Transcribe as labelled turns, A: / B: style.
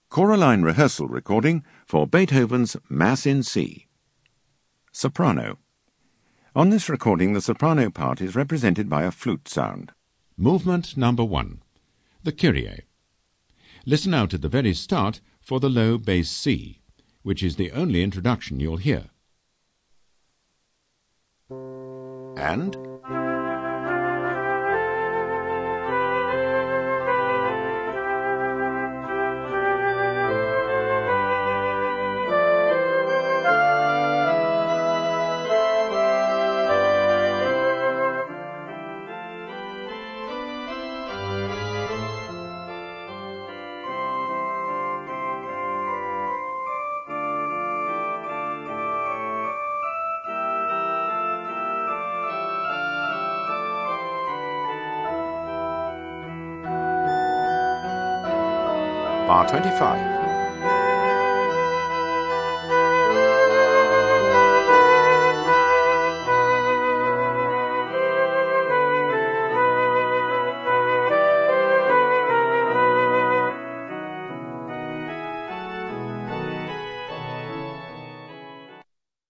A: Choraline rehearsal recording for Beethoven's Mass in C. Soprano. On this recording, the soprano part is represented by a flute sound.
B: Movement number 1. The Kyrie. Listen out at the very start for the low bass C, which is the only introduction you'll hear.
A: And Bar 25.